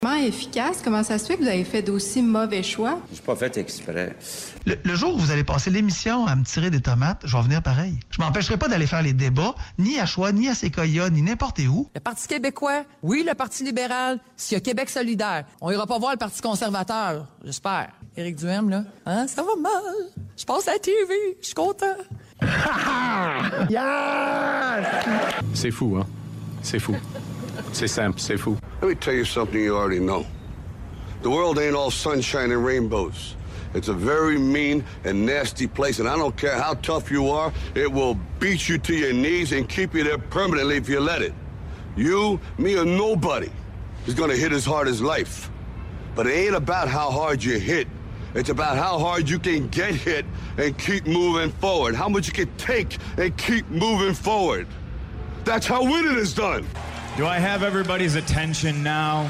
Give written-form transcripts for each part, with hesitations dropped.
Efficace. Comment ça se fait que vous avez fait d'aussi mauvais choix? J'ai pas fait exprès. Le jour où vous allez passer l'émission à me tirer des tomates, je vais venir pareil. Je m'empêcherai pas d'aller faire les débats, ni à Choix, ni à Séquoia, ni n'importe où. Le Parti québécois, oui, le Parti libéral, s'il y a Québec solidaire. On ira pas voir le Parti conservateur, j'espère. Éric Duhem, là, hein, ça va mal. Je passe à la TV, je suis content. Yes! C'est fou, hein? C'est fou. C'est simple, c'est fou. Let me tell you something you already know. The world ain't all sunshine and rainbows. It's a very mean and nasty place, and I don't care how tough you are, it will beat you to your knees and keep you there permanently if you let it. You, me, or nobody is gonna hit as hard as life. But it ain't about how hard you hit. It's about how hard you can get hit and keep moving forward. How much you can take and keep moving forward. That's how winning is done. Do I have everybody's attention now?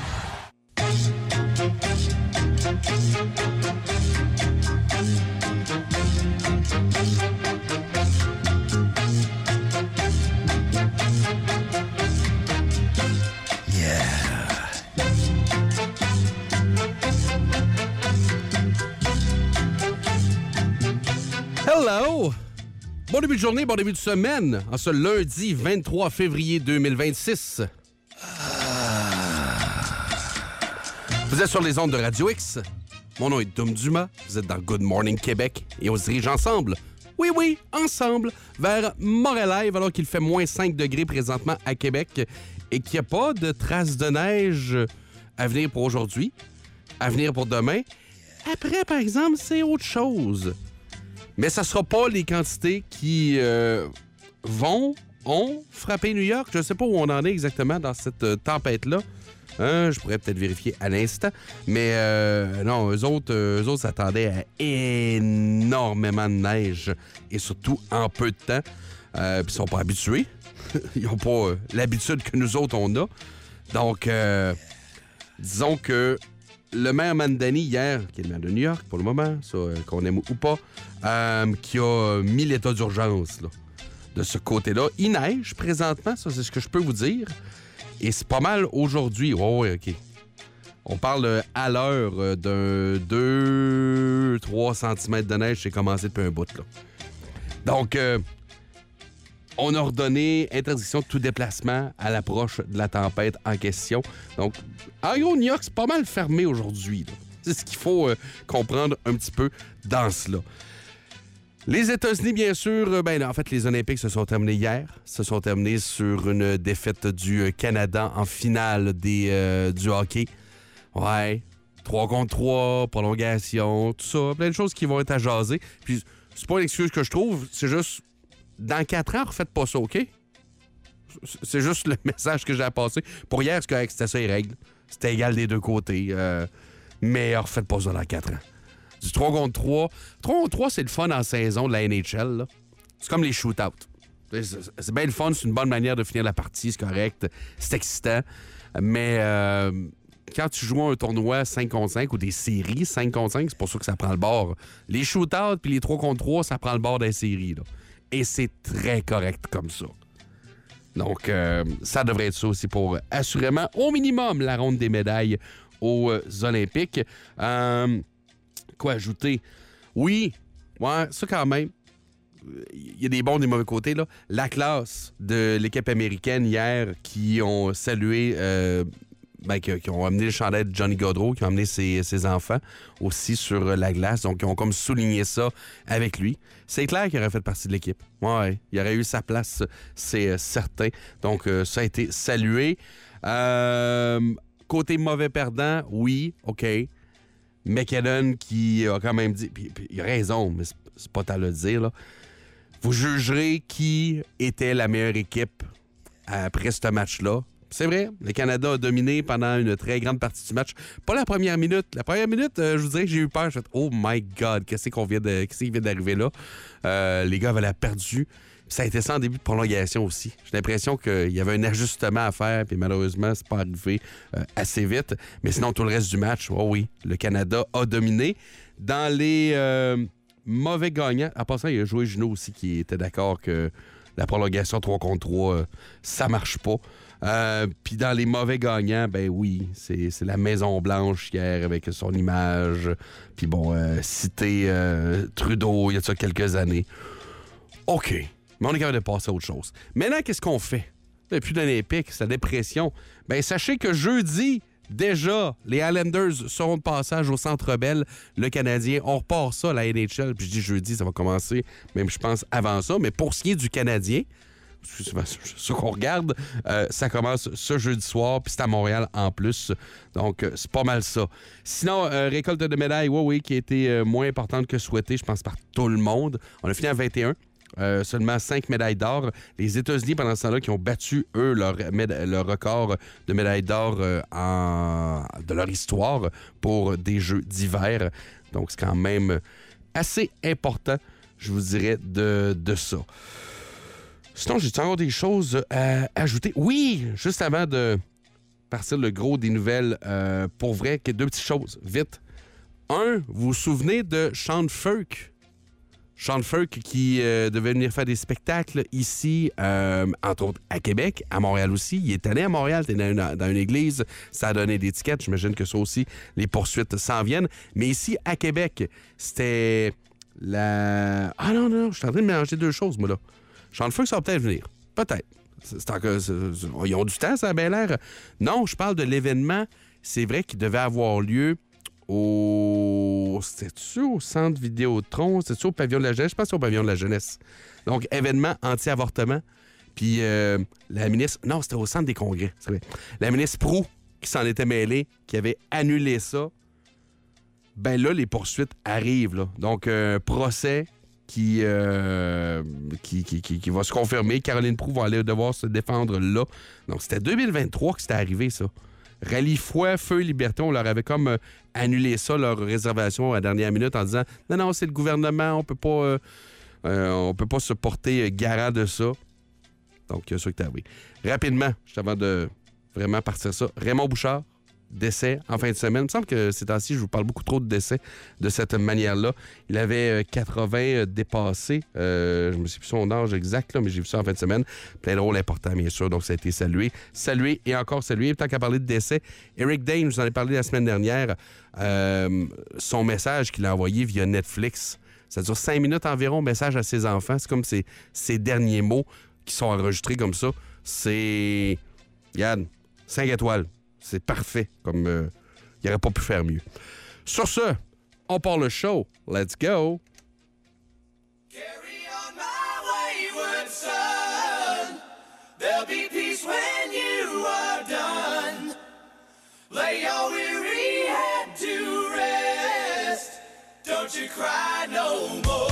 Hello! Bon début de journée, bon début de semaine, en ce lundi 23 février 2026. Vous êtes sur les ondes de Radio X. Mon nom est Dom Dumas, vous êtes dans Good Morning Québec et on se dirige ensemble, oui, ensemble, vers Montréal, alors qu'il fait moins 5 degrés présentement à Québec et qu'il n'y a pas de traces de neige à venir pour aujourd'hui, à venir pour demain. Après, par exemple, c'est autre chose. Mais ça ne sera pas les quantités qui ont frappé New York. Je ne sais pas où on en est exactement dans cette tempête-là. Je pourrais peut-être vérifier à l'instant. Mais non, eux autres s'attendaient à énormément de neige. Et surtout en peu de temps. Puis ils ne sont pas habitués. Ils n'ont pas l'habitude que nous autres, on a. Donc, disons que le maire Mandani, hier, qui est le maire de New York pour le moment, ça, qu'on aime ou pas, qui a mis l'état d'urgence là, de ce côté-là. Il neige présentement, ça c'est ce que je peux vous dire. Et c'est pas mal aujourd'hui. Oh, oui, OK. On parle à l'heure d'un 2-3 cm de neige, c'est commencé depuis un bout. Là. Donc, on a ordonné interdiction de tout déplacement à l'approche de la tempête en question. Donc, en gros, New York, c'est pas mal fermé aujourd'hui. Là. C'est ce qu'il faut comprendre un petit peu dans cela. Les États-Unis, bien sûr, en fait, les Olympiques se sont terminés hier. Se sont terminés sur une défaite du Canada en finale du hockey. Ouais, 3 contre 3, prolongation, tout ça. Plein de choses qui vont être à jaser. Puis, c'est pas une excuse que je trouve, c'est juste... Dans 4 ans, refaites pas ça, OK? C'est juste le message que j'ai à passer. Pour hier, c'est correct, c'était ça les règles. C'était égal des deux côtés. Mais refaites pas ça dans 4 ans. Du 3 contre 3. 3 contre 3, c'est le fun en saison de la NHL. Là. C'est comme les shootouts. C'est bien le fun, c'est une bonne manière de finir la partie, c'est correct. C'est excitant. Mais quand tu joues un tournoi 5 contre 5 ou des séries 5 contre 5, c'est pour ça que ça prend le bord. Les shootouts puis les 3 contre 3, ça prend le bord des séries. Là. Et c'est très correct comme ça. Donc, ça devrait être ça aussi pour, assurément, au minimum, la ronde des médailles aux Olympiques. Quoi ajouter? Oui, ouais, ça quand même. Il y a des bons et des mauvais côtés. Là. La classe de l'équipe américaine hier qui ont salué... qui ont amené le chandail de Johnny Gaudreau, qui ont amené ses enfants aussi sur la glace. Donc, ils ont comme souligné ça avec lui. C'est clair qu'il aurait fait partie de l'équipe. Ouais, il aurait eu sa place, c'est certain. Donc, ça a été salué. Côté mauvais perdant, oui, OK. McKinnon qui a quand même dit... Puis il a raison, mais c'est pas à le dire, là. Vous jugerez qui était la meilleure équipe après ce match-là. C'est vrai, le Canada a dominé pendant une très grande partie du match. Pas la première minute. La première minute, je vous dirais que j'ai eu peur. Je me suis dit, oh my God, qu'est-ce qui vient d'arriver là? Les gars avaient perdu. Puis ça a été ça en début de prolongation aussi. J'ai l'impression qu'il y avait un ajustement à faire, puis malheureusement, c'est pas arrivé assez vite. Mais sinon, tout le reste du match, oh oui, le Canada a dominé. Dans les mauvais gagnants, en passant, il y a Joey Junot aussi qui était d'accord que la prolongation 3 contre 3, ça marche pas. Puis dans les mauvais gagnants, ben oui, c'est la Maison-Blanche hier avec son image. Puis bon, cité Trudeau il y a ça quelques années. OK, mais on est capable de passer à autre chose. Maintenant, qu'est-ce qu'on fait? Depuis l'Olympique, c'est la dépression. Ben sachez que jeudi, déjà, les Highlanders seront de passage au Centre Bell, le Canadien. On repart ça, la NHL. Puis je dis jeudi, ça va commencer, même je pense, avant ça. Mais pour ce qui est du Canadien, c'est ce qu'on regarde, ça commence ce jeudi soir, puis c'est à Montréal en plus. Donc, c'est pas mal ça. Sinon, récolte de médailles, oui, qui a été moins importante que souhaité, je pense, par tout le monde. On a fini à 21. Seulement 5 médailles d'or. Les États-Unis, pendant ce temps-là, qui ont battu, eux, leur record de médailles d'or de leur histoire pour des Jeux d'hiver. Donc, c'est quand même assez important, je vous dirais, de ça. Sinon, j'ai encore des choses à ajouter. Oui, juste avant de partir le gros des nouvelles, pour vrai, deux petites choses, vite. Un, vous vous souvenez de Sean Falk? Sean Falk qui devait venir faire des spectacles ici, entre autres à Québec, à Montréal aussi. Il est allé à Montréal, il était dans une église, ça a donné des tickets. J'imagine que ça aussi, les poursuites s'en viennent. Mais ici, à Québec, c'était la... Ah non, je suis en train de mélanger deux choses, moi, là. Sean Falk, ça va peut-être venir. Peut-être. Ils ont du temps, ça a bien l'air. Non, je parle de l'événement. C'est vrai qu'il devait avoir lieu c'était-tu au centre Vidéotron? C'était-tu au pavillon de la jeunesse? Je pense que c'est au pavillon de la jeunesse. Donc, événement anti-avortement. Puis la ministre... Non, c'était au centre des congrès. C'est vrai. La ministre Proulx, qui s'en était mêlée, qui avait annulé ça. Ben là, les poursuites arrivent. Là. Donc, un procès qui va se confirmer. Caroline Proulx va aller devoir se défendre là. Donc, c'était 2023 que c'était arrivé, ça. Rallye Foi, Feu, Liberté, on leur avait comme annulé ça, leur réservation à la dernière minute en disant « Non, c'est le gouvernement, on peut pas se porter garant de ça. » Donc, ça qui est arrivé. Rapidement, juste avant de vraiment partir ça, Raymond Bouchard, décès en fin de semaine. Il me semble que ces temps-ci, je vous parle beaucoup trop de décès de cette manière-là. Il avait 80 dépassés. Je ne sais plus son âge exact, là, mais j'ai vu ça en fin de semaine. Plein de rôles importants, bien sûr. Donc, ça a été salué. Salué et encore salué. Tant qu'à parler de décès, Eric Dane, je vous en ai parlé la semaine dernière. Son message qu'il a envoyé via Netflix, ça dure 5 minutes environ, message à ses enfants. C'est comme ses derniers mots qui sont enregistrés comme ça. C'est... Regarde, 5 étoiles. C'est parfait, comme il n'aurait pas pu faire mieux. Sur ce, on part le show. Let's go! Carry on my wayward son. There'll be peace when you are done. Lay your weary head to rest. Don't you cry no more.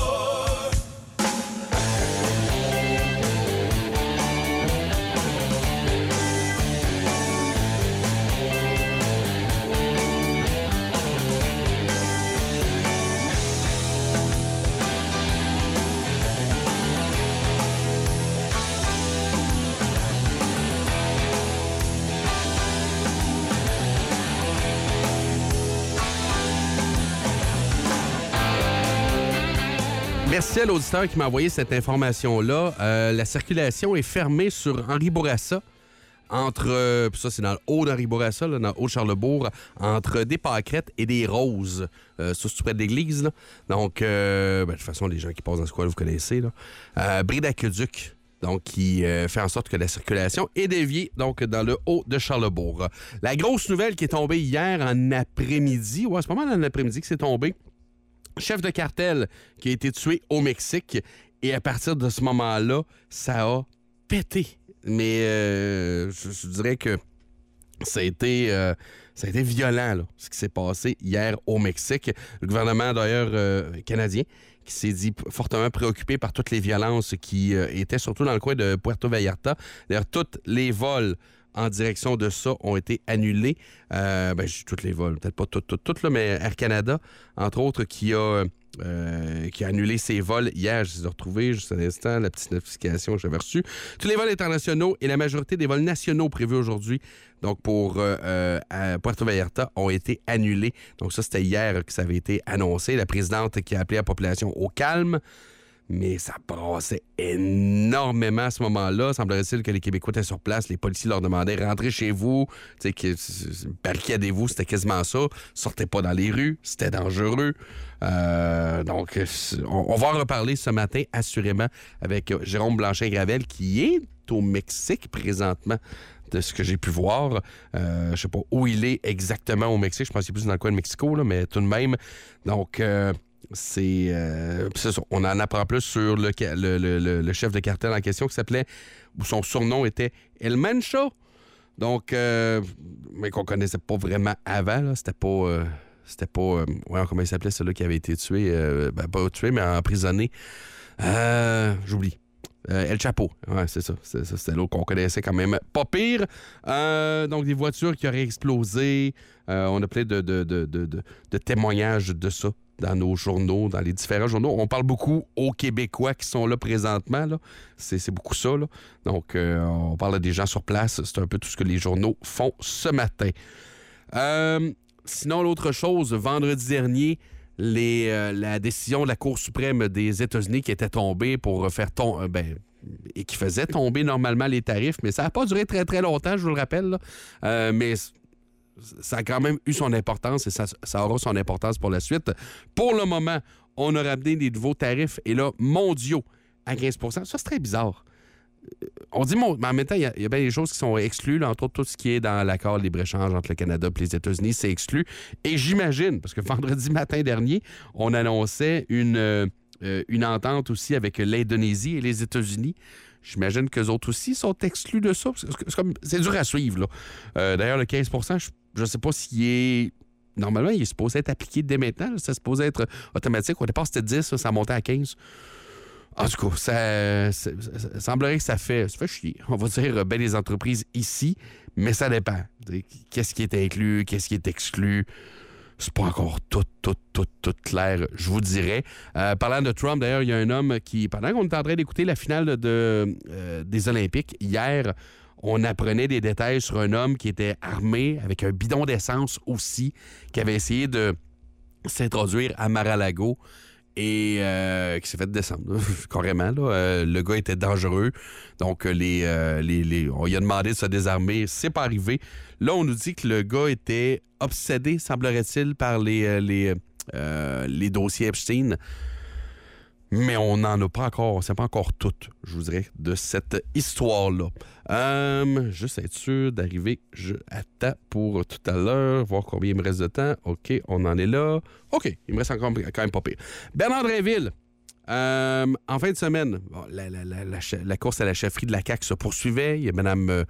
Merci à l'auditeur qui m'a envoyé cette information-là. La circulation est fermée sur Henri Bourassa, entre, ça c'est dans le haut d'Henri Bourassa, là, dans le haut de Charlesbourg, entre des Pâquerettes et des Roses. Ça, c'est près de l'église. Là. Donc, de toute façon, les gens qui passent dans ce coin-là, vous connaissez. Brie d'Aqueduc. Donc, qui fait en sorte que la circulation est déviée, donc, dans le haut de Charlesbourg. La grosse nouvelle qui est tombée hier en après-midi, ouais, c'est pas mal en après-midi que c'est tombé. Chef de cartel qui a été tué au Mexique. Et à partir de ce moment-là, ça a pété. Mais je dirais que ça a été violent, là, ce qui s'est passé hier au Mexique. Le gouvernement, d'ailleurs, canadien, qui s'est dit fortement préoccupé par toutes les violences qui étaient surtout dans le coin de Puerto Vallarta. D'ailleurs, tous les vols en direction de ça ont été annulés. Je dis tous les vols, peut-être pas toutes, là, mais Air Canada, entre autres, qui a annulé ses vols hier. Je les ai retrouvés juste un instant, la petite notification que j'avais reçue. Tous les vols internationaux et la majorité des vols nationaux prévus aujourd'hui, donc pour à Puerto Vallarta, ont été annulés. Donc ça, c'était hier que ça avait été annoncé. La présidente qui a appelé la population au calme. mais ça brassait énormément à ce moment-là. Semblerait-il que les Québécois étaient sur place, les policiers leur demandaient « Rentrez chez vous, barricadez-vous », c'était quasiment ça. Sortez pas dans les rues, c'était dangereux. Donc, on va en reparler ce matin, assurément, avec Jérôme Blanchet-Gravel, qui est au Mexique présentement, de ce que j'ai pu voir. Je sais pas où il est exactement au Mexique. Je pense qu'il est plus dans le coin de Mexico, là, mais tout de même. Donc, c'est ça. On en apprend plus sur le chef de cartel en question qui s'appelait, ou son surnom était El Mancho. Donc, mais qu'on connaissait pas vraiment avant. Là. C'était pas comment il s'appelait celui qui avait été tué? Pas tué, mais emprisonné. J'oublie. El Chapo, ouais, c'est ça. C'était l'autre qu'on connaissait quand même pas pire. Donc, des voitures qui auraient explosé. On a plein de témoignages de ça dans nos journaux, dans les différents journaux. On parle beaucoup aux Québécois qui sont là présentement. Là. C'est beaucoup ça. Là. Donc, on parle des gens sur place. C'est un peu tout ce que les journaux font ce matin. Sinon, l'autre chose, vendredi dernier, la décision de la Cour suprême des États-Unis qui était tombée pour faire et qui faisait tomber normalement les tarifs, mais ça n'a pas duré très, très longtemps, je vous le rappelle. Là. Mais ça a quand même eu son importance et ça aura son importance pour la suite. Pour le moment, on a ramené des nouveaux tarifs, et là, mondiaux, à 15 %. Ça, c'est très bizarre. On dit, mais en même temps, il y a bien des choses qui sont exclues, là, entre autres, tout ce qui est dans l'accord de libre-échange entre le Canada et les États-Unis, c'est exclu. Et j'imagine, parce que vendredi matin dernier, on annonçait une entente aussi avec l'Indonésie et les États-Unis. J'imagine qu'eux autres aussi sont exclus de ça. C'est dur à suivre. Là. D'ailleurs, le 15 % je ne sais pas s'il est... Normalement, il est supposé être appliqué dès maintenant. Là. C'est supposé être automatique. Au départ, c'était 10, ça montait à 15. En tout cas, ça semblerait que ça fait chier. On va dire bien les entreprises ici, mais ça dépend. Qu'est-ce qui est inclus, qu'est-ce qui est exclu? C'est pas encore tout clair, je vous dirais. Parlant de Trump, d'ailleurs, il y a un homme qui, pendant qu'on était en train d'écouter la finale des Olympiques, hier, on apprenait des détails sur un homme qui était armé avec un bidon d'essence aussi, qui avait essayé de s'introduire à Mar-a-Lago et qui s'est fait descendre, carrément. Là. Le gars était dangereux. Donc, on lui a demandé de se désarmer. C'est pas arrivé. Là, on nous dit que le gars était obsédé, semblerait-il, par les dossiers Epstein. Mais on n'en a pas encore, on ne sait pas encore tout, je vous dirais, de cette histoire-là. Juste être sûr d'arriver à temps pour tout à l'heure, voir combien il me reste de temps. OK, on en est là. OK, il me reste encore quand même pas pire. Bernard Drinville, en fin de semaine, bon, la course à la chefferie de la CAQ se poursuivait. Il y a Mme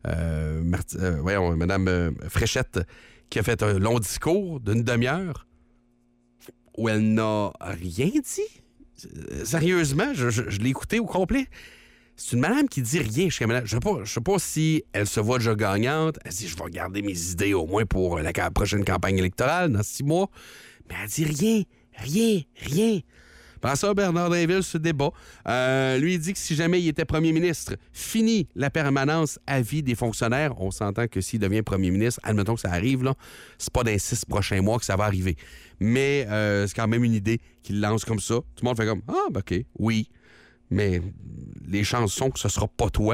Fréchette qui a fait un long discours d'une demi-heure où elle n'a rien dit. Sérieusement, je l'ai écouté au complet. C'est une madame qui dit rien. Je ne sais pas si elle se voit déjà gagnante. Elle dit, je vais regarder mes idées au moins pour la prochaine campagne électorale dans 6 mois. Mais elle dit rien. Pendant ça, Bernard Drinville se débat. Lui, il dit que si jamais il était premier ministre, fini la permanence à vie des fonctionnaires. On s'entend que s'il devient premier ministre, admettons que ça arrive, là, c'est pas dans les 6 prochains mois que ça va arriver. Mais c'est quand même une idée qu'il lance comme ça. Tout le monde fait comme, OK, oui. Mais les chances sont que ce sera pas toi.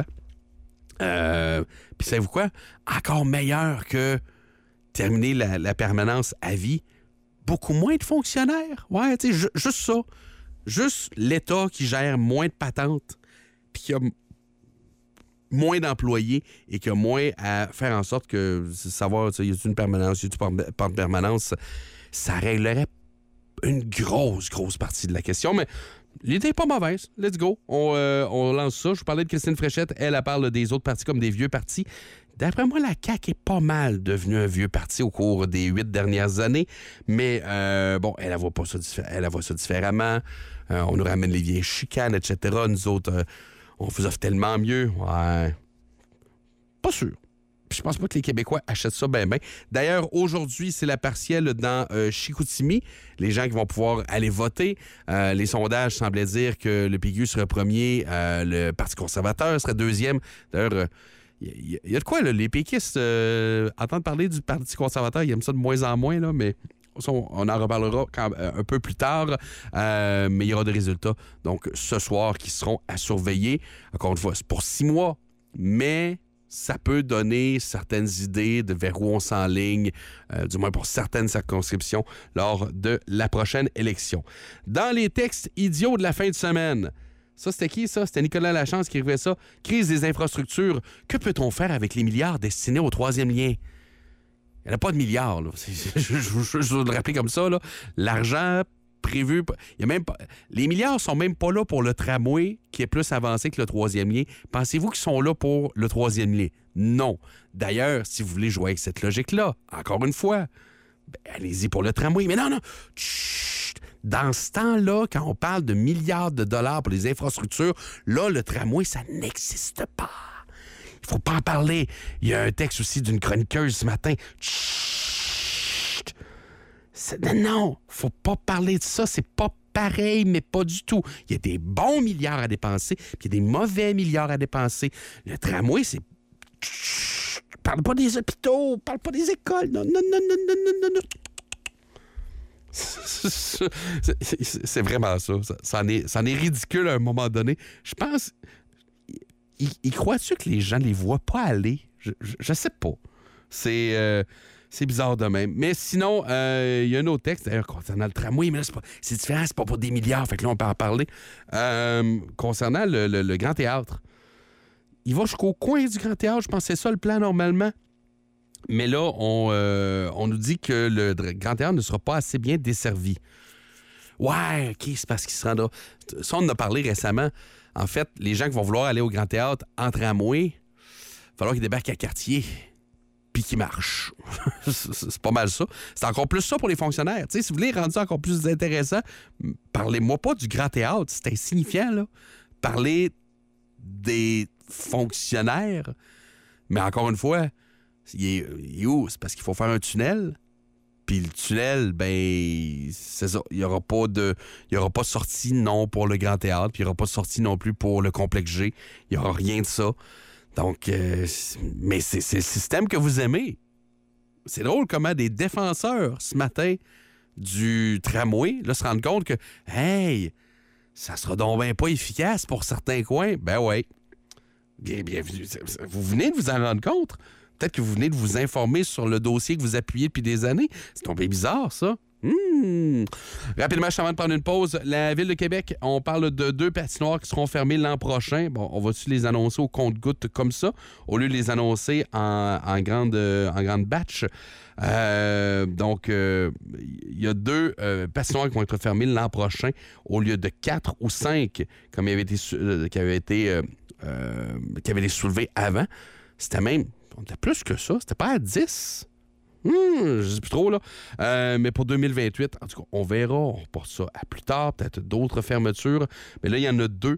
Puis savez-vous quoi? Encore meilleur que terminer la permanence à vie. Beaucoup moins de fonctionnaires. Ouais, tu sais, juste ça. Juste l'État qui gère moins de patentes, puis qui a moins d'employés et qui a moins à faire en sorte que savoir, y a-t-il une permanence, y a-t-il pas de permanence, ça réglerait une grosse partie de la question. Mais l'idée n'est pas mauvaise. Let's go. On lance ça. Je vous parlais de Christine Fréchette. Elle parle des autres partis comme des vieux partis. D'après moi, la CAQ est pas mal devenue un vieux parti au cours des 8 dernières années. Mais bon, elle voit pas ça elle voit ça différemment. On nous ramène les vieilles chicanes, etc. Nous autres, on vous offre tellement mieux. Ouais. Pas sûr. Puis je pense pas que les Québécois achètent ça bien. D'ailleurs, aujourd'hui, c'est la partielle dans Chicoutimi. Les gens qui vont pouvoir aller voter. Les sondages semblaient dire que le PQ serait premier, le Parti conservateur serait deuxième. D'ailleurs, il y a de quoi, là, les péquistes entendent parler du Parti conservateur. Ils aiment ça de moins en moins, là, mais on en reparlera un peu plus tard, mais il y aura des résultats, donc ce soir, qui seront à surveiller. Encore une fois, c'est pour 6 mois, mais ça peut donner certaines idées de vers où on s'enligne, du moins pour certaines circonscriptions, lors de la prochaine élection. Dans les textes idiots de la fin de semaine, ça, c'était qui, ça? C'était Nicolas Lachance qui écrivait ça. Crise des infrastructures. Que peut-on faire avec les milliards destinés au troisième lien? Il n'y en a pas de milliards, là. Je veux le rappeler comme ça, là. L'argent prévu... Il y a même pas... Les milliards sont même pas là pour le tramway, qui est plus avancé que le troisième lien. Pensez-vous qu'ils sont là pour le troisième lien? Non. D'ailleurs, si vous voulez jouer avec cette logique-là, encore une fois, allez-y pour le tramway. Mais non! Chut! Dans ce temps-là, quand on parle de milliards de dollars pour les infrastructures, là, le tramway, ça n'existe pas. Il faut pas en parler. Il y a un texte aussi d'une chroniqueuse ce matin. Chut! Non, faut pas parler de ça. C'est pas pareil, mais pas du tout. Il y a des bons milliards à dépenser, puis il y a des mauvais milliards à dépenser. Le tramway, c'est... Chut! Parle pas des hôpitaux, parle pas des écoles. Non. C'est vraiment ça. Ça en est ridicule à un moment donné. Je pense... Y crois-tu que les gens les voient pas aller? Je sais pas. C'est bizarre de même. Mais sinon, il y a un autre texte, d'ailleurs, concernant le tramway, mais là, c'est différent, c'est pas pour des milliards, fait que là, on peut en parler. Concernant le Grand Théâtre. Il va jusqu'au coin du Grand Théâtre, je pense que c'est ça le plan normalement. Mais là, on nous dit que le Grand Théâtre ne sera pas assez bien desservi. Ouais, OK, c'est parce qu'il se rendra... Ça, on en a parlé récemment. En fait, les gens qui vont vouloir aller au Grand Théâtre en tramway, il va falloir qu'ils débarquent à Cartier puis qu'ils marchent. C'est pas mal ça. C'est encore plus ça pour les fonctionnaires. T'sais, si vous voulez rendre ça encore plus intéressant, parlez-moi pas du Grand Théâtre. C'est insignifiant, là. Parlez des fonctionnaires. Mais encore une fois, il est où? C'est parce qu'il faut faire un tunnel. Puis le tunnel, ben, c'est ça. Il n'y aura pas de sortie non pour le Grand Théâtre, puis il n'y aura pas de sortie non plus pour le complexe G. Il n'y aura rien de ça. Donc, mais c'est le système que vous aimez. C'est drôle comment des défenseurs, ce matin, du tramway, là, se rendent compte que, hey, ça sera donc bien pas efficace pour certains coins. Ben ouais. Bienvenue. Vous venez de vous en rendre compte? Peut-être que vous venez de vous informer sur le dossier que vous appuyez depuis des années. C'est tombé bizarre, ça. Rapidement, juste avant de prendre une pause, la Ville de Québec, on parle de 2 patinoires qui seront fermées l'an prochain. Bon, on va-tu les annoncer au compte-gouttes comme ça, au lieu de les annoncer en grande batch? Donc, il y a 2 patinoires qui vont être fermées l'an prochain, au lieu de 4 ou 5, comme il avait été qui avaient été soulevés avant. C'était même... On était plus que ça. C'était pas à 10. Je sais plus trop, là. Mais pour 2028, en tout cas, on verra. On reporte ça à plus tard. Peut-être d'autres fermetures. Mais là, il y en a 2.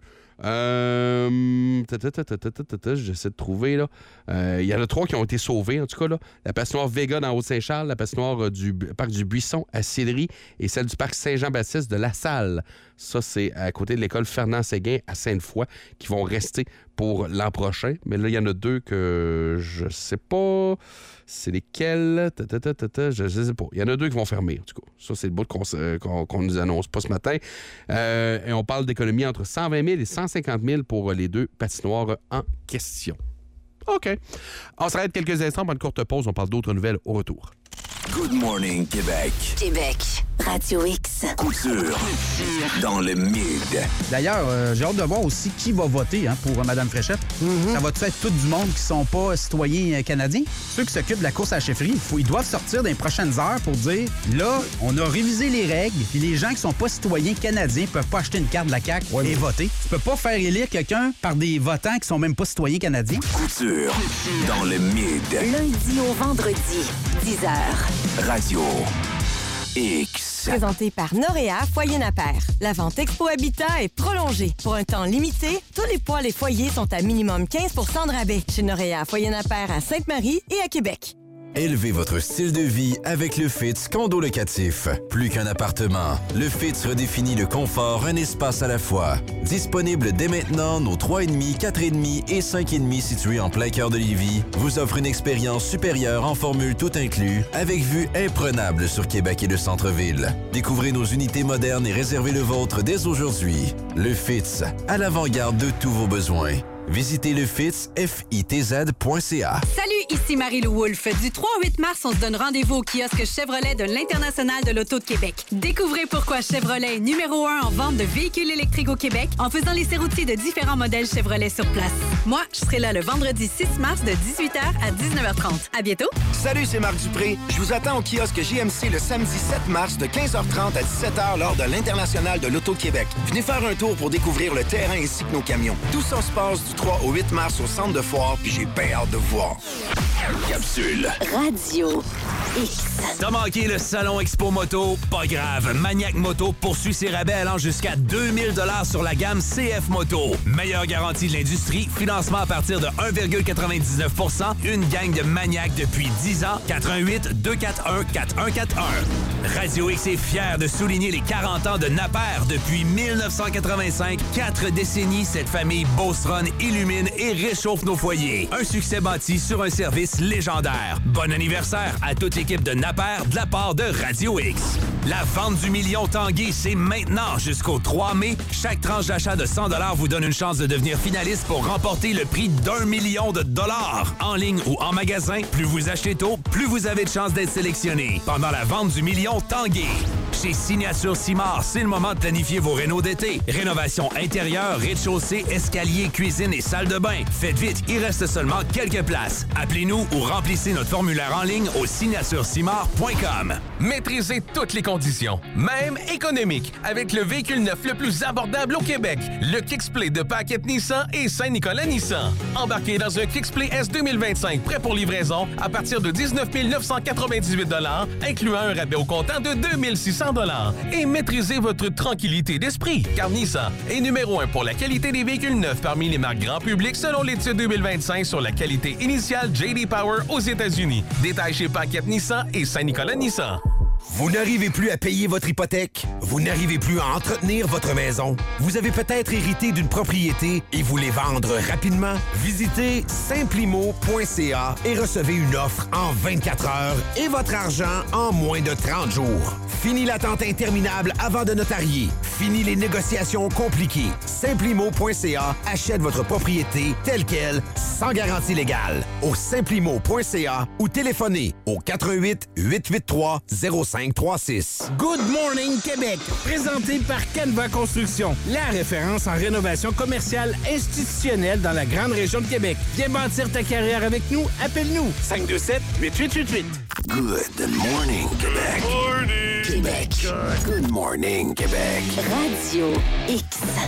J'essaie de trouver, là. Il y en a 3 qui ont été sauvés, en tout cas, là. La patinoire Vega dans Haute-Saint-Charles, la patinoire du parc du Buisson à Sillery et celle du parc Saint-Jean-Baptiste de La Salle. Ça, c'est à côté de l'école Fernand-Séguin à Sainte-Foy qui vont rester pour l'an prochain. Mais là, il y en a 2 que je sais pas c'est lesquels. Je sais pas. Il y en a 2 qui vont fermer, en tout cas. Ça, c'est le bout qu'on nous annonce pas ce matin. Et on parle d'économie entre 120 000 et 150 000 pour les 2 patinoires en question. OK. On s'arrête quelques instants pour une courte pause. On parle d'autres nouvelles au retour. Good morning, Québec. Québec, Radio X. Couture. Dans le mid. D'ailleurs, j'ai hâte de voir aussi qui va voter pour Mme Fréchette. Ça va-tu être tout du monde qui sont pas citoyens canadiens? Ceux qui s'occupent de la course à la chefferie, ils doivent sortir dans les prochaines heures pour dire, là, on a révisé les règles, puis les gens qui sont pas citoyens canadiens peuvent pas acheter une carte de la CAQ et voter. Tu peux pas faire élire quelqu'un par des votants qui sont même pas citoyens canadiens. Couture. Dans le mid. Lundi au vendredi, 10h. Radio X. Présenté par Noréa Foyer Napper. La vente Expo Habitat est prolongée. Pour un temps limité, tous les poêles et foyers sont à minimum 15 % de rabais. Chez Noréa Foyer Napper à Sainte-Marie et à Québec. Élevez votre style de vie avec le Fitz Condo Locatif. Plus qu'un appartement, le Fitz redéfinit le confort un espace à la fois. Disponible dès maintenant, nos 3,5, 4,5 et 5,5 situés en plein cœur de Lévis vous offrent une expérience supérieure en formule tout inclus avec vue imprenable sur Québec et le centre-ville. Découvrez nos unités modernes et réservez le vôtre dès aujourd'hui. Le Fitz, à l'avant-garde de tous vos besoins. Visitez le FITZ.ca. Salut, ici Marie-Lou Wolfe. Du 3 au 8 mars, on se donne rendez-vous au kiosque Chevrolet de l'International de l'Auto de Québec. Découvrez pourquoi Chevrolet est numéro 1 en vente de véhicules électriques au Québec en faisant l'essai routier de différents modèles Chevrolet sur place. Moi, je serai là le vendredi 6 mars de 18h à 19h30. À bientôt. Salut, c'est Marc Dupré. Je vous attends au kiosque JMC le samedi 7 mars de 15h30 à 17h lors de l'International de l'Auto de Québec. Venez faire un tour pour découvrir le terrain ainsi que nos camions. Tout ça se passe du 3 au 8 mars au centre de foire, puis j'ai bien hâte de vous voir. Capsule. Radio X. T'as manqué le Salon Expo Moto? Pas grave. Maniac Moto poursuit ses rabais allant jusqu'à 2000 $ sur la gamme CF Moto. Meilleure garantie de l'industrie, financement à partir de 1,99 %, une gang de maniaques depuis 10 ans. 88 241 4141. Radio X est fier de souligner les 40 ans de Napper depuis 1985. 4 décennies, cette famille Beauceronne illumine et réchauffe nos foyers. Un succès bâti sur un service légendaire. Bon anniversaire à toute l'équipe de Napper de la part de Radio X. La vente du million Tanguay, c'est maintenant jusqu'au 3 mai. Chaque tranche d'achat de 100 $ vous donne une chance de devenir finaliste pour remporter le prix d'1 million de dollars. En ligne ou en magasin, plus vous achetez tôt, plus vous avez de chances d'être sélectionné. Pendant la vente du million Tanguay. Chez Signature Simard, c'est le moment de planifier vos rénaux d'été. Rénovation intérieure, rez-de-chaussée, escalier, cuisine et salle de bain. Faites vite, il reste seulement quelques places. Appelez-nous ou remplissez notre formulaire en ligne au signaturesimard.com. Maîtrisez toutes les conditions, même économiques, avec le véhicule neuf le plus abordable au Québec, le Kicksplit de Paquette Nissan et Saint-Nicolas Nissan. Embarquez dans un Kicksplit S 2025 prêt pour livraison à partir de 19 998 $, incluant un rabais au comptant de 2600 $. Et maîtrisez votre tranquillité d'esprit, car Nissan est numéro 1 pour la qualité des véhicules neufs parmi les marques grand public selon l'étude 2025 sur la qualité initiale J.D. Power aux États-Unis. Détails chez Paquette Nissan et Saint-Nicolas Nissan. Vous n'arrivez plus à payer votre hypothèque? Vous n'arrivez plus à entretenir votre maison? Vous avez peut-être hérité d'une propriété et voulez vendre rapidement? Visitez simplimo.ca et recevez une offre en 24 heures et votre argent en moins de 30 jours. Fini l'attente interminable avant de notarier. Fini les négociations compliquées. Simplimo.ca achète votre propriété telle qu'elle, sans garantie légale. Au simplimo.ca ou téléphonez au 88 883 0536. Good Morning Québec, présenté par Canva Construction, la référence en rénovation commerciale institutionnelle dans la grande région de Québec. Viens bâtir ta carrière avec nous, appelle-nous 527-8888. Good morning, Québec. Morning. Québec. Good morning, Québec. Radio X.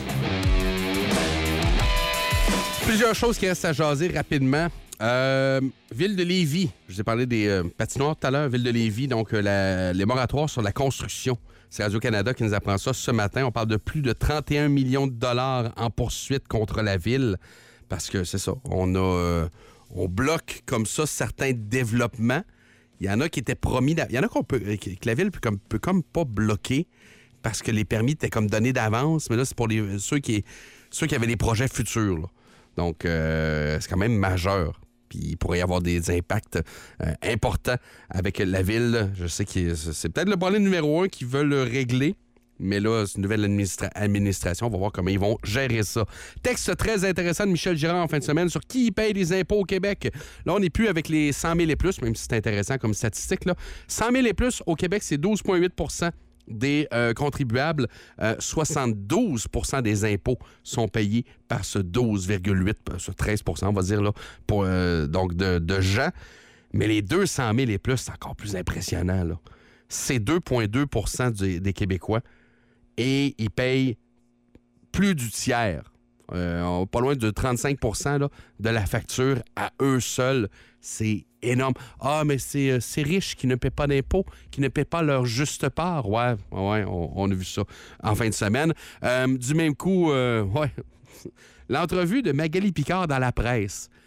Plusieurs choses qui restent à jaser rapidement. Ville de Lévis, je vous ai parlé des patinoires tout à l'heure, Ville de Lévis, donc les moratoires sur la construction. C'est Radio-Canada qui nous apprend ça ce matin. On parle de plus de 31 millions de $ en poursuite contre la ville parce que c'est ça, on bloque comme ça certains développements. Il y en a qui étaient promis, il y en a que la ville peut comme pas bloquer parce que les permis étaient comme donnés d'avance, mais là c'est pour ceux qui avaient des projets futurs, là. Donc, c'est quand même majeur. Puis, il pourrait y avoir des impacts importants avec la ville. Je sais que c'est peut-être le problème numéro 1 qu'ils veulent régler. Mais là, c'est une nouvelle administration. On va voir comment ils vont gérer ça. Texte très intéressant de Michel Girard en fin de semaine sur qui paye les impôts au Québec. Là, on n'est plus avec les 100 000 et plus, même si c'est intéressant comme statistique, là. 100 000 et plus au Québec, c'est 12,8 % des contribuables. 72 % des impôts sont payés par ce 12,8 %, ce 13 % on va dire, là, pour, donc de gens. Mais les 200 000 et plus, c'est encore plus impressionnant, là. C'est 2,2 % des Québécois et ils payent plus du tiers, pas loin de 35 % là, de la facture à eux seuls. C'est énorme. Ah, mais c'est riches qui ne paient pas d'impôts, qui ne paient pas leur juste part. Ouais, on a vu ça en fin de semaine. Du même coup, l'entrevue de Magali Picard dans la presse.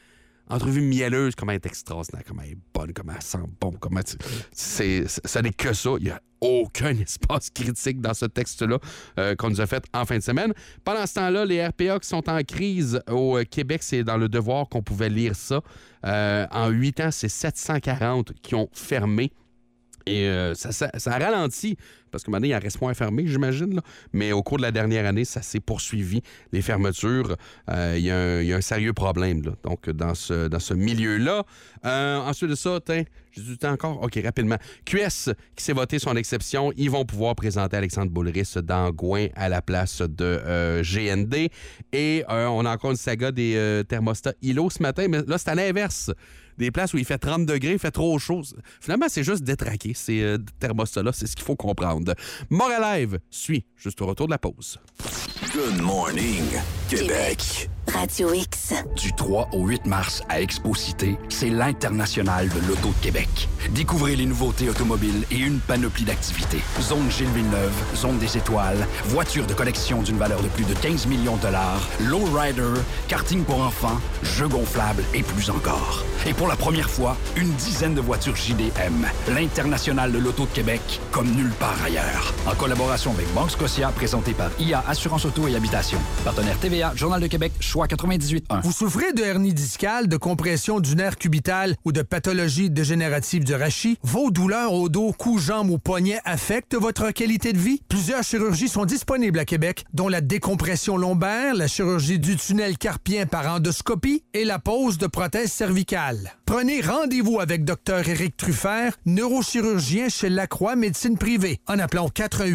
Entrevue mielleuse, comment elle est extraordinaire, comment elle est bonne, comment elle sent bon, ça n'est que ça. Il n'y a aucun espace critique dans ce texte-là qu'on nous a fait en fin de semaine. Pendant ce temps-là, les RPA qui sont en crise au Québec, c'est dans Le Devoir qu'on pouvait lire ça. En 8 ans, c'est 740 qui ont fermé. Et ça a ralenti, parce que maintenant, il en reste moins fermé, j'imagine. Là. Mais au cours de la dernière année, ça s'est poursuivi. Les fermetures, il y a un sérieux problème là, donc, dans ce milieu-là. Ensuite de ça, j'ai du temps encore? OK, rapidement. QS qui s'est voté son exception, ils vont pouvoir présenter Alexandre Boulris d'Angouin à la place de GND. Et on a encore une saga des thermostats ILO ce matin, mais là, c'est à l'inverse. Des places où il fait 30 degrés, il fait trop chaud. Finalement, c'est juste détraqué, ces thermostats-là. C'est ce qu'il faut comprendre. Montréal Live suit juste au retour de la pause. Good morning, Québec. Radio X. Du 3 au 8 mars à Expo Cité, c'est l'International de l'Auto de Québec. Découvrez les nouveautés automobiles et une panoplie d'activités. Zone Gilles Villeneuve, Zone des Étoiles, voitures de collection d'une valeur de plus de 15 millions de dollars, lowrider, karting pour enfants, jeux gonflables et plus encore. Et pour la première fois, une dizaine de voitures JDM. L'International de l'Auto de Québec, comme nulle part ailleurs. En collaboration avec Banque Scotia, présenté par IA Assurance Auto et Habitation. Partenaire TVA, Journal de Québec, Choix 98.1. Vous souffrez de hernie discale, de compression du nerf cubital ou de pathologie dégénérative du rachis? Vos douleurs au dos, cou, jambes ou poignets affectent votre qualité de vie? Plusieurs chirurgies sont disponibles à Québec, dont la décompression lombaire, la chirurgie du tunnel carpien par endoscopie et la pose de prothèses cervicales. Prenez rendez-vous avec Dr Éric Truffert, neurochirurgien chez Lacroix Médecine Privée, en appelant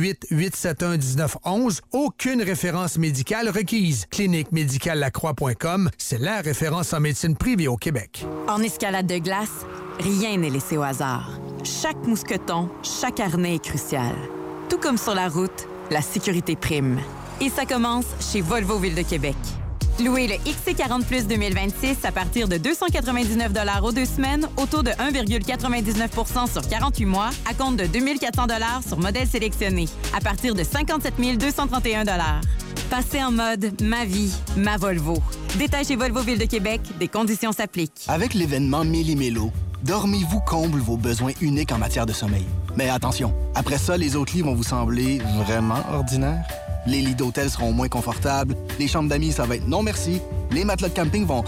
418-871-1911. Aucune référence médicale requise. Clinique médicale Lacroix.com, c'est la référence en médecine privée au Québec. En escalade de glace, rien n'est laissé au hasard. Chaque mousqueton, chaque harnais est crucial. Tout comme sur la route, la sécurité prime. Et ça commence chez Volvo Ville de Québec. Louez le XC40 Plus 2026 à partir de 299 $ aux 2 semaines, au taux de 1,99 % sur 48 mois, à compte de 2400 $ sur modèle sélectionné, à partir de 57 231 $. Passez en mode « Ma vie, ma Volvo ». Détail chez Volvo Ville de Québec, des conditions s'appliquent. Avec l'événement Méli-Mélo, Dormez-vous comble vos besoins uniques en matière de sommeil. Mais attention, après ça, les autres lits vont vous sembler vraiment ordinaires. Les lits d'hôtel seront moins confortables, les chambres d'amis, ça va être non merci, les matelas de camping vont...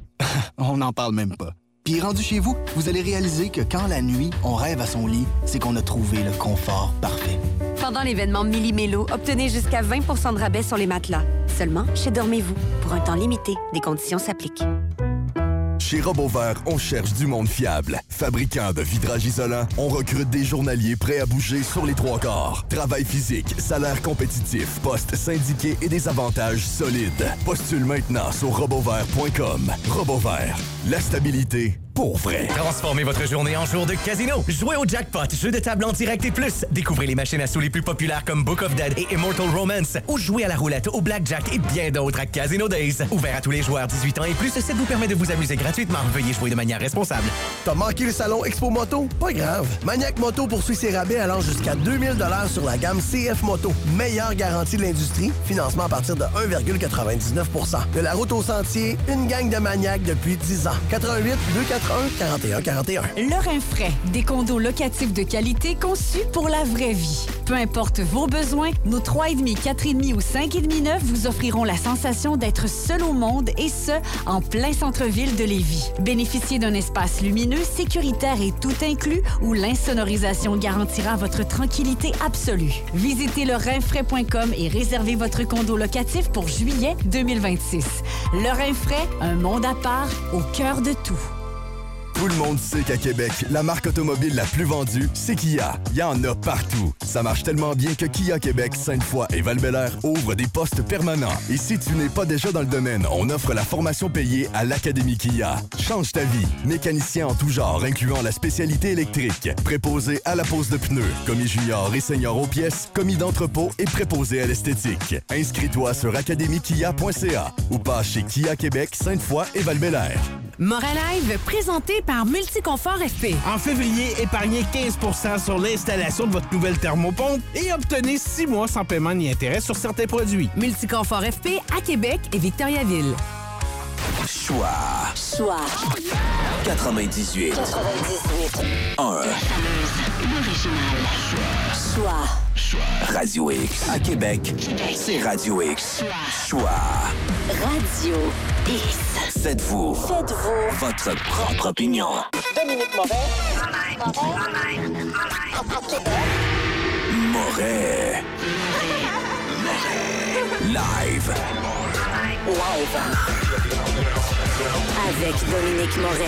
on n'en parle même pas. Puis rendu chez vous, vous allez réaliser que quand la nuit, on rêve à son lit, c'est qu'on a trouvé le confort parfait. Pendant l'événement Méli-Mélo, obtenez jusqu'à 20 % de rabais sur les matelas. Seulement chez Dormez-vous. Pour un temps limité, des conditions s'appliquent. Chez RoboVert, on cherche du monde fiable. Fabricant de vitrage isolant, on recrute des journaliers prêts à bouger sur les 3 quarts. Travail physique, salaire compétitif, poste syndiqué et des avantages solides. Postule maintenant sur robovert.com. RoboVert, la stabilité pour vrai. Transformez votre journée en jour de casino. Jouez au jackpot, jeu de table en direct et plus. Découvrez les machines à sous les plus populaires comme Book of Dead et Immortal Romance. Ou jouez à la roulette, au blackjack et bien d'autres à Casino Days. Ouvert à tous les joueurs 18 ans et plus, ça vous permet de vous amuser gratuitement. Veuillez jouer de manière responsable. T'as manqué le salon Expo Moto? Pas grave. Maniac Moto poursuit ses rabais allant jusqu'à 2000 $ sur la gamme CF Moto. Meilleure garantie de l'industrie. Financement à partir de 1,99 %. De la route au sentier, une gang de maniaques depuis 10 ans. 88 241 41 41. Lorrain Frais, des condos locatifs de qualité conçus pour la vraie vie. Peu importe vos besoins, nos 3,5, 4,5 ou 5,5 neufs vous offriront la sensation d'être seul au monde et ce, en plein centre-ville de Lévis. Bénéficiez d'un espace lumineux, sécuritaire et tout inclus où l'insonorisation garantira votre tranquillité absolue. Visitez lorrainfrais.com et réservez votre condo locatif pour juillet 2026. Lorrain Frais, un monde à part au cœur de tout. Tout le monde sait qu'à Québec, la marque automobile la plus vendue, c'est Kia. Il y en a partout. Ça marche tellement bien que Kia Québec, Sainte-Foy et Val-Bélair ouvrent des postes permanents. Et si tu n'es pas déjà dans le domaine, on offre la formation payée à l'Académie Kia. Change ta vie. Mécanicien en tout genre, incluant la spécialité électrique. Préposé à la pose de pneus. Commis junior et senior aux pièces. Commis d'entrepôt et préposé à l'esthétique. Inscris-toi sur academiekia.ca ou passe chez Kia Québec, Sainte-Foy et Val-Bélair. Montréal Live, présenté par Multiconfort FP. En février, épargnez 15 % sur l'installation de votre nouvelle thermopompe et obtenez 6 mois sans paiement ni intérêt sur certains produits. Multiconfort FP à Québec et Victoriaville. Choix. 98. 1. Choix. Radio X. À Québec, c'est Radio X. Choix. Radio X. Faites-vous votre propre opinion. Dominique Moret. Moret. Live. Avec Dominique Moret.